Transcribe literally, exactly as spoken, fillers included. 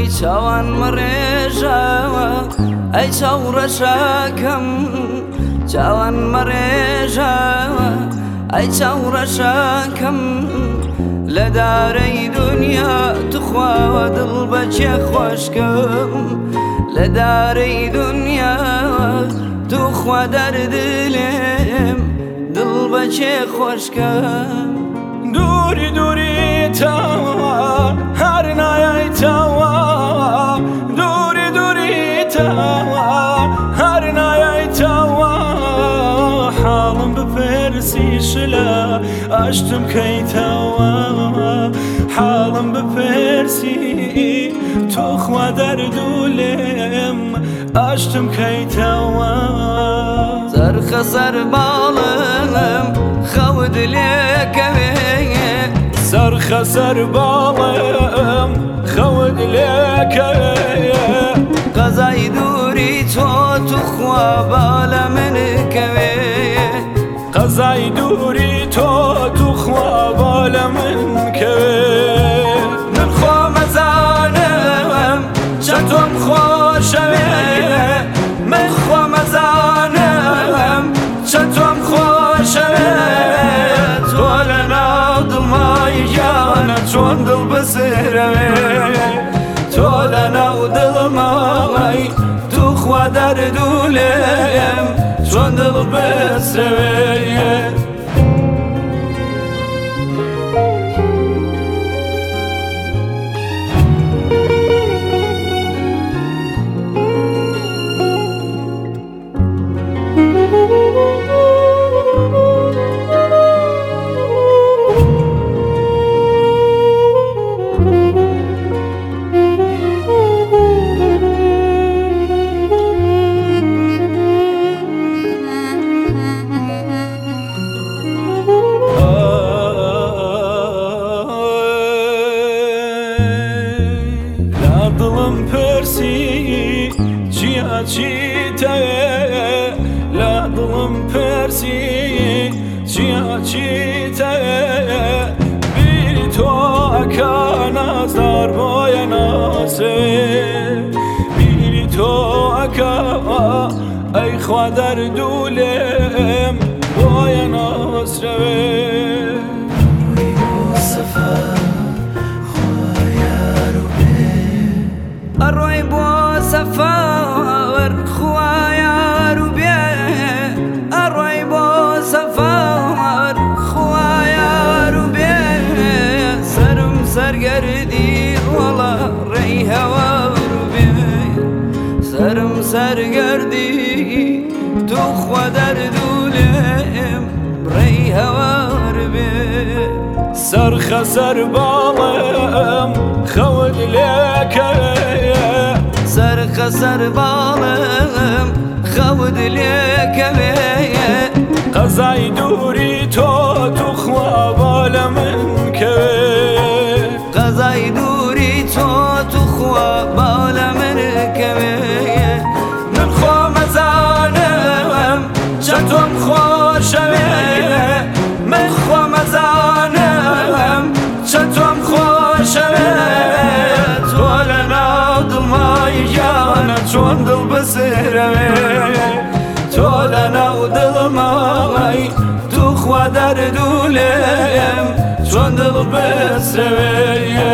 چاوان مڕێژاوە ئەی چاوڕەشەکەم چاوان مەڕێژاوە ئەی چاوڕەشەکەم لە دارەی دنیا توخواوە دڵ بەچێ خۆشکەم لە دارەی دنیا توخوا دەردلێم دڵ بەچێ خۆشکەم دووری دووری تاوە هەر نایەیتەوە دووری دووری تاوە هەر نایەیتەوە حاڵم بپرسی شلە ئاشتم کەیتەوە حاڵم بپرسی توخوا دەردوولێم ئاشتم کەیتەوە سەرخە سەر باڵم خەوت لێکەوێ سەرخە سەر باڵم خەوت لێکەوێ قەزای دووری تۆ توخوا باڵە من کەوێ قەزای دووری تۆ توخوا باڵە من کەوێ من خۆ مەزانم چەند تۆم خۆشەوێ من خۆ مەزانم چەند تۆم خۆشەوێ تۆ لە ناو دڵمای گیانە چۆن دڵ بسرەوێ تۆ لە ناو دڵمای توخوا دەردوولێم چۆن دڵ بسرەوێ دڵم پرسی چیا چیتەوێ لە دڵم پرسی چیا چیتەوێ بیری تۆ ئەکا نازدار بۆیە ناسەوێ بیری تۆ ئەکا ئەی خوا دەردوولێم بۆیە ناسرەوێ ئەڕۆی بۆ سەفەر خوا یار و بێ ئەڕۆی بۆ سەفەر خوا یار و بێ سەرم سەرگەردی وەڵا ڕێی هەوار و بێ سەرم سەرگەردی توخوا دەردوولێم ڕێی هەوار بێ سەرخە سەر باڵم خەوت لێکەوێ سەرخە سەر باڵم خەوت لێکەوێ قەزای دووری تۆ توخوا باڵە من کەوێ قەزای دووری تۆ توخوا باڵە من کەوێ من خۆ مەزانم چەند تۆم خۆشەوێ من خۆ مەزانم چەند تۆم خۆشەوێ تۆ لە ناو دڵمای گیانە چۆن دڵ بسرەوێ تۆ لە ناو دڵمای توخوا دەردوولێم چۆن دڵ بسرەوێ